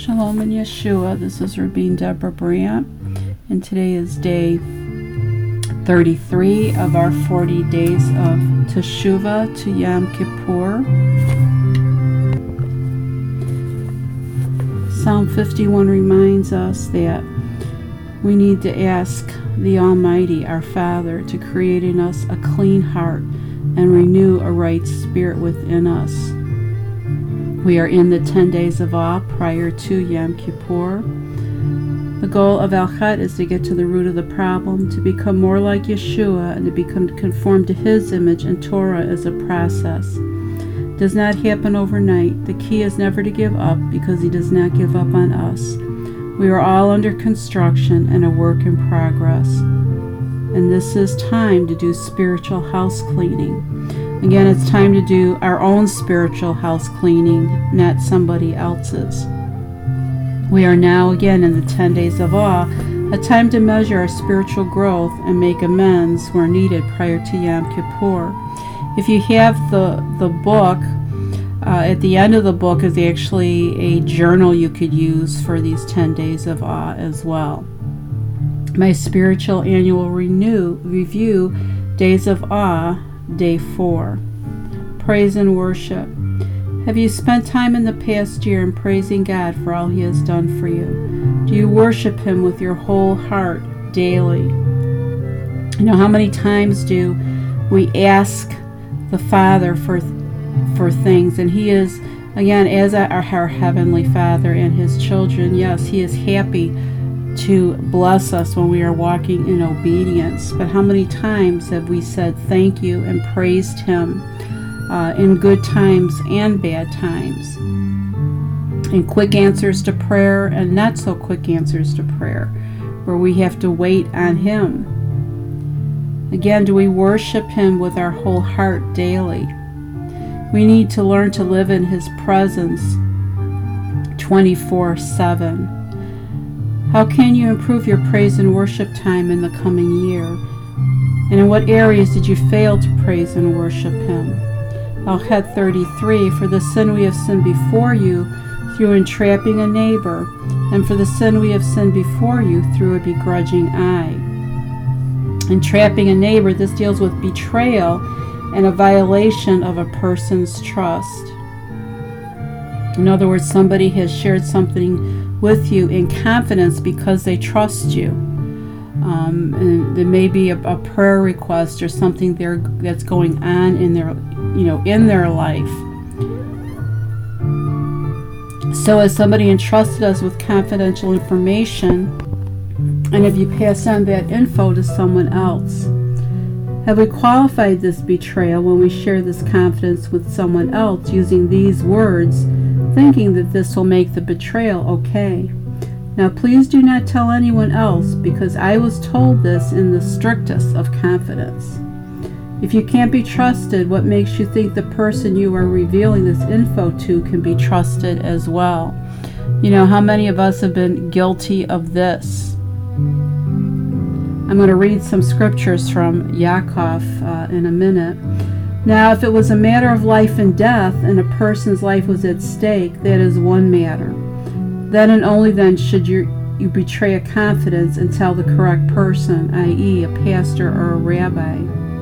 Shalom in Yeshua. This is Rabbi Deborah Brandt, and today is day 33 of our 40 days of Teshuvah to Yom Kippur. Psalm 51 reminds us that we need to ask the Almighty, our Father, to create in us a clean heart and renew a right spirit within us. We are in the 10 days of awe prior to Yom Kippur. The goal of Al-Chet is to get to the root of the problem, to become more like Yeshua, and to become conformed to His image, and Torah is a process. It does not happen overnight. The key is never to give up, because He does not give up on us. We are all under construction and a work in progress. And this is time to do spiritual house cleaning. Again, it's time to do our own spiritual house cleaning, not somebody else's. We are now again in the 10 days of awe, a time to measure our spiritual growth and make amends where needed prior to Yom Kippur. If you have the book, at the end of the book is actually a journal you could use for these 10 days of awe as well. My spiritual annual review, Days of Awe, Day 4. Praise and worship. Have you spent time in the past year in praising God for all He has done for you? Do you worship Him with your whole heart daily? You know, how many times do we ask the Father for things, and He is, again, as our Heavenly Father and His children, yes, He is happy to bless us when we are walking in obedience. But how many times have we said thank you and praised Him in good times and bad times? And quick answers to prayer and not so quick answers to prayer, where we have to wait on Him. Again, do we worship Him with our whole heart daily? We need to learn to live in His presence 24/7. How can you improve your praise and worship time in the coming year? And in what areas did you fail to praise and worship Him? Al-Chet 33, for the sin we have sinned before you through entrapping a neighbor, and for the sin we have sinned before you through a begrudging eye. Entrapping a neighbor, this deals with betrayal and a violation of a person's trust. In other words, somebody has shared something with you in confidence because they trust you. And there may be a prayer request or something that's going on in their life. So as somebody entrusted us with confidential information, and if you pass on that info to someone else, have we qualified this betrayal when we share this confidence with someone else using these words, thinking that this will make the betrayal okay? Now please do not tell anyone else, because I was told this in the strictest of confidence. If you can't be trusted, what makes you think the person you are revealing this info to can be trusted as well? You know, how many of us have been guilty of this? I'm going to read some scriptures from Yaakov in a minute. Now, if it was a matter of life and death, and a person's life was at stake, that is one matter. Then and only then should you betray a confidence and tell the correct person, i.e. a pastor or a rabbi.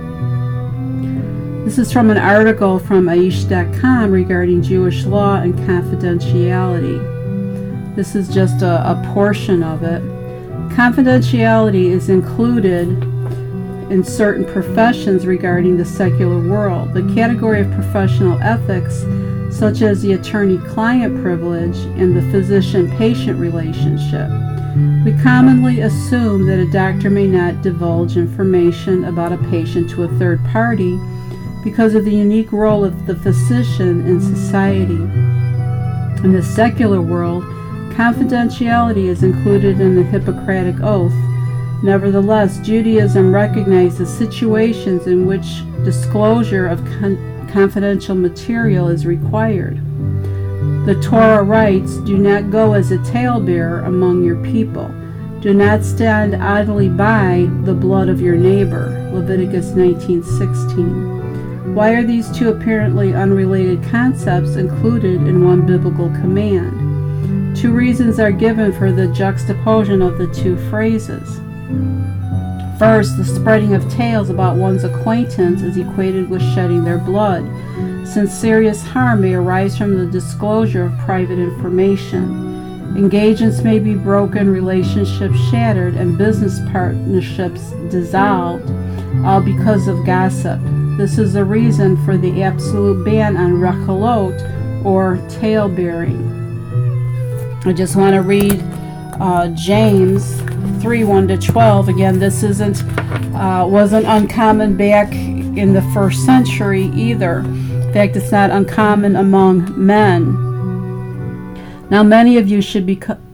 This is from an article from Aish.com regarding Jewish law and confidentiality. This is just a portion of it. Confidentiality is included in certain professions regarding the secular world. The category of professional ethics, such as the attorney-client privilege and the physician-patient relationship. We commonly assume that a doctor may not divulge information about a patient to a third party because of the unique role of the physician in society. In the secular world, confidentiality is included in the Hippocratic Oath. Nevertheless, Judaism recognizes situations in which disclosure of confidential material is required. The Torah writes, "Do not go as a talebearer among your people. Do not stand idly by the blood of your neighbor." Leviticus 19:16. Why are these two apparently unrelated concepts included in one biblical command? Two reasons are given for the juxtaposition of the two phrases. First, the spreading of tales about one's acquaintance is equated with shedding their blood, since serious harm may arise from the disclosure of private information. Engagements may be broken, relationships shattered, and business partnerships dissolved, all because of gossip. This is the reason for the absolute ban on rechalot, or tale-bearing. I just want to read James 3:1-12. Again, this wasn't uncommon back in the first century either. In fact, it's not uncommon among men. Now, many of you should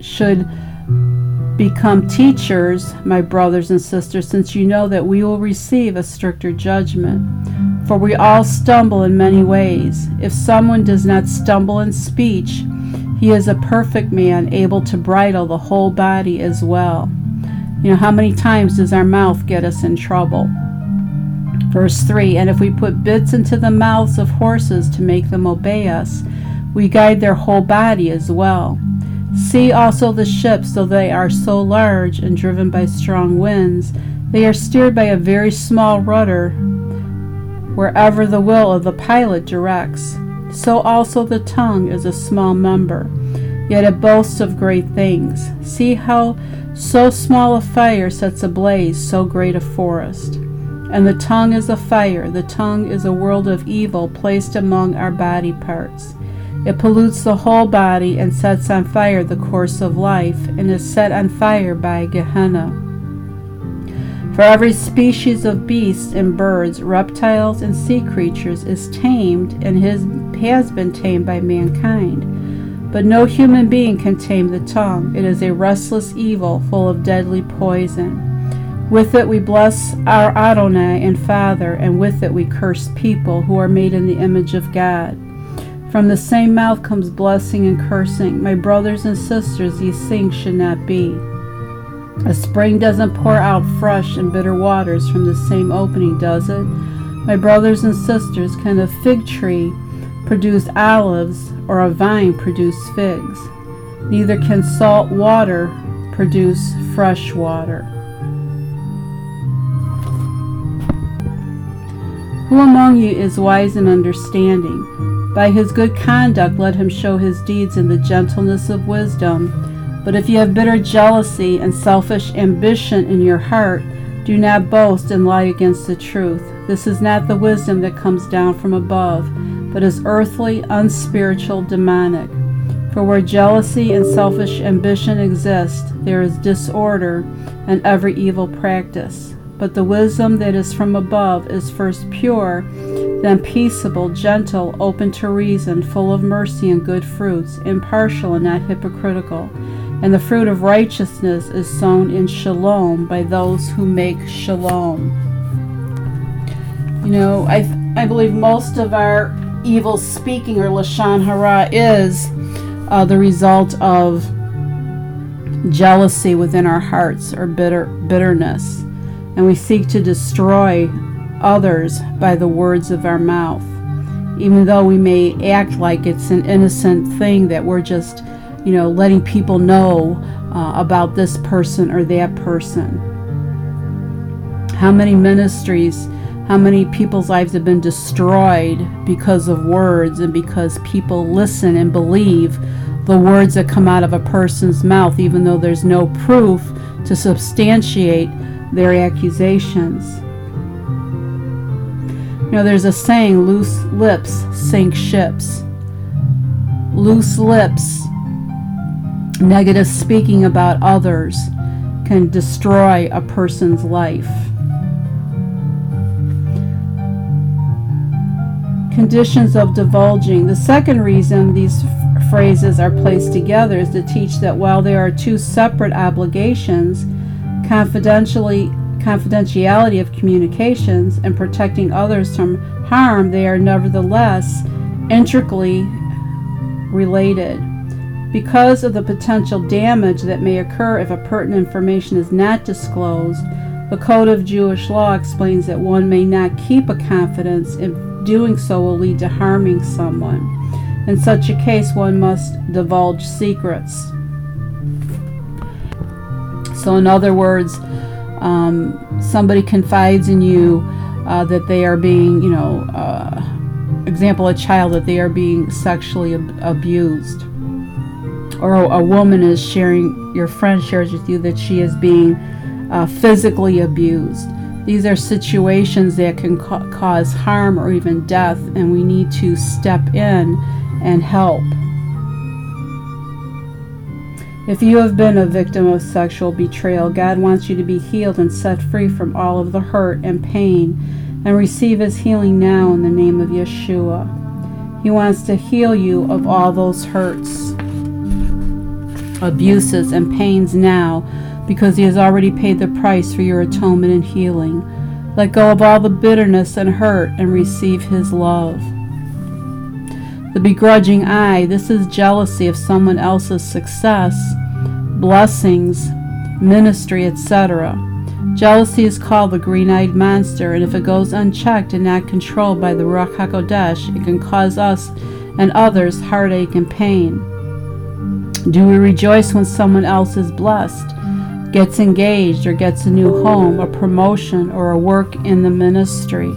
become teachers, my brothers and sisters, since you know that we will receive a stricter judgment. For we all stumble in many ways. If someone does not stumble in speech, he is a perfect man, able to bridle the whole body as well. You know, how many times does our mouth get us in trouble? Verse 3, and if we put bits into the mouths of horses to make them obey us, we guide their whole body as well. See also the ships, though they are so large and driven by strong winds, they are steered by a very small rudder wherever the will of the pilot directs. So also the tongue is a small member, yet it boasts of great things. See how so small a fire sets ablaze so great a forest. And the tongue is a fire. The tongue is a world of evil placed among our body parts. It pollutes the whole body and sets on fire the course of life, and is set on fire by Gehenna. For every species of beasts and birds, reptiles and sea creatures is tamed and has been tamed by mankind. But no human being can tame the tongue. It is a restless evil full of deadly poison. With it we bless our Adonai and Father, and with it we curse people who are made in the image of God. From the same mouth comes blessing and cursing. My brothers and sisters, these things should not be. A spring doesn't pour out fresh and bitter waters from the same opening, does it? My brothers and sisters, can a fig tree produce olives, or a vine produce figs? Neither can salt water produce fresh water. Who among you is wise and understanding? By his good conduct let him show his deeds in the gentleness of wisdom. But if you have bitter jealousy and selfish ambition in your heart, do not boast and lie against the truth. This is not the wisdom that comes down from above, but is earthly, unspiritual, demonic. For where jealousy and selfish ambition exist, there is disorder and every evil practice. But the wisdom that is from above is first pure, then peaceable, gentle, open to reason, full of mercy and good fruits, impartial and not hypocritical. And the fruit of righteousness is sown in shalom by those who make shalom. You know, I believe most of our evil speaking, or lashon hara, is the result of jealousy within our hearts, or bitterness. And we seek to destroy others by the words of our mouth, even though we may act like it's an innocent thing that we're just, letting people know about this person or that person. How many ministries, how many people's lives have been destroyed because of words, and because people listen and believe the words that come out of a person's mouth, even though there's no proof to substantiate their accusations. There's a saying, loose lips sink ships. Loose lips, negative speaking about others, can destroy a person's life. Conditions of divulging. The second reason these phrases are placed together is to teach that while there are two separate obligations, confidentiality of communications and protecting others from harm, they are nevertheless intricately related. Because of the potential damage that may occur if a pertinent information is not disclosed, the Code of Jewish Law explains that one may not keep a confidence if doing so will lead to harming someone. In such a case, one must divulge secrets. So in other words, somebody confides in you that they are being, example, a child, that they are being sexually abused. Or a woman is sharing, your friend shares with you that she is being physically abused. These are situations that can cause harm or even death, and we need to step in and help. If you have been a victim of sexual betrayal, God wants you to be healed and set free from all of the hurt and pain, and receive His healing now in the name of Yeshua. He wants to heal you of all those hurts, abuses, and pains now, because He has already paid the price for your atonement and healing. Let go of all the bitterness and hurt and receive His love. The begrudging eye, this is jealousy of someone else's success, blessings, ministry, etc. Jealousy is called the green-eyed monster, and if it goes unchecked and not controlled by the Ruach HaKodesh, it can cause us and others heartache and pain. Do we rejoice when someone else is blessed, gets engaged, or gets a new home, a promotion, or a work in the ministry?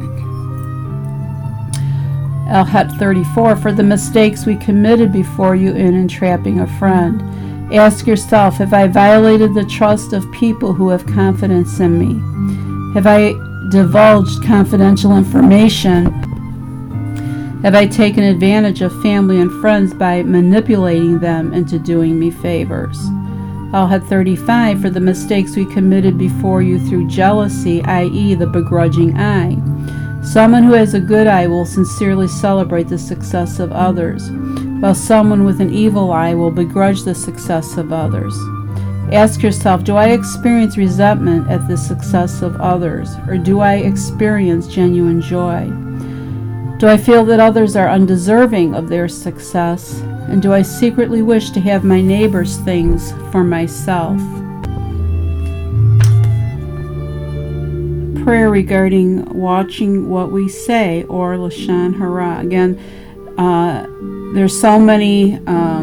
Elhet 34, for the mistakes we committed before you in entrapping a friend. Ask yourself, have I violated the trust of people who have confidence in me? Have I divulged confidential information? Have I taken advantage of family and friends by manipulating them into doing me favors? Elhet 35, for the mistakes we committed before you through jealousy, i.e. the begrudging eye. Someone who has a good eye will sincerely celebrate the success of others, while someone with an evil eye will begrudge the success of others. Ask yourself, do I experience resentment at the success of others, or do I experience genuine joy? Do I feel that others are undeserving of their success, and do I secretly wish to have my neighbor's things for myself? Prayer regarding watching what we say, or Lashon Hara. Again, there's so many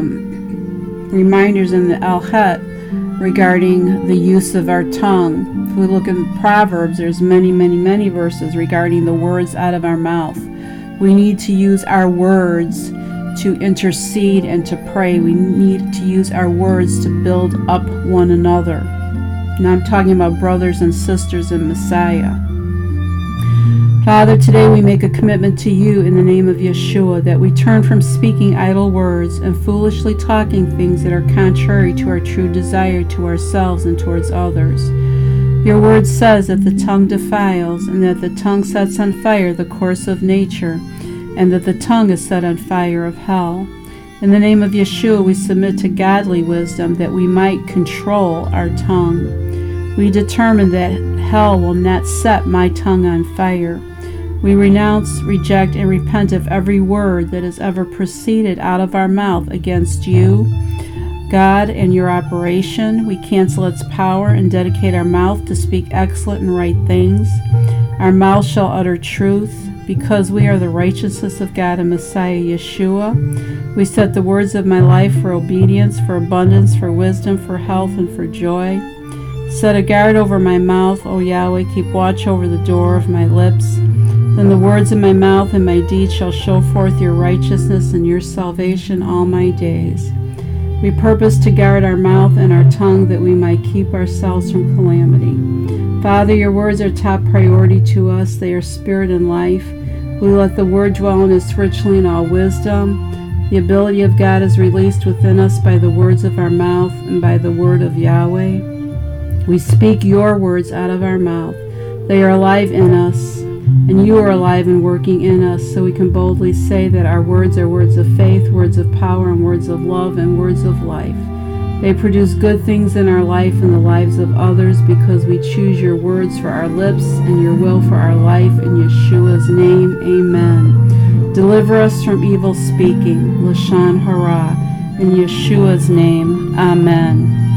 reminders in the Elhet regarding the use of our tongue. If we look in Proverbs, there's many verses regarding the words out of our mouth. We need to use our words to intercede and to pray. We need to use our words to build up one another. Now I'm talking about brothers and sisters in Messiah. Father, today we make a commitment to you in the name of Yeshua that we turn from speaking idle words and foolishly talking things that are contrary to our true desire to ourselves and towards others. Your word says that the tongue defiles, and that the tongue sets on fire the course of nature, and that the tongue is set on fire of hell. In the name of Yeshua, we submit to godly wisdom that we might control our tongue. We determine that hell will not set my tongue on fire. We renounce, reject, and repent of every word that has ever proceeded out of our mouth against you, God, and your operation. We cancel its power and dedicate our mouth to speak excellent and right things. Our mouth shall utter truth, because we are the righteousness of God and Messiah Yeshua. We set the words of my life for obedience, for abundance, for wisdom, for health, and for joy. Set a guard over my mouth, O Yahweh, keep watch over the door of my lips. Then the words of my mouth and my deeds shall show forth your righteousness and your salvation all my days. We purpose to guard our mouth and our tongue that we might keep ourselves from calamity. Father, your words are top priority to us. They are spirit and life. We let the word dwell in us richly in all wisdom. The ability of God is released within us by the words of our mouth and by the word of Yahweh. We speak your words out of our mouth. They are alive in us, and you are alive and working in us, so we can boldly say that our words are words of faith, words of power, and words of love, and words of life. They produce good things in our life and the lives of others, because we choose your words for our lips and your will for our life. In Yeshua's name, amen. Deliver us from evil speaking, Lashon Hara. In Yeshua's name, amen.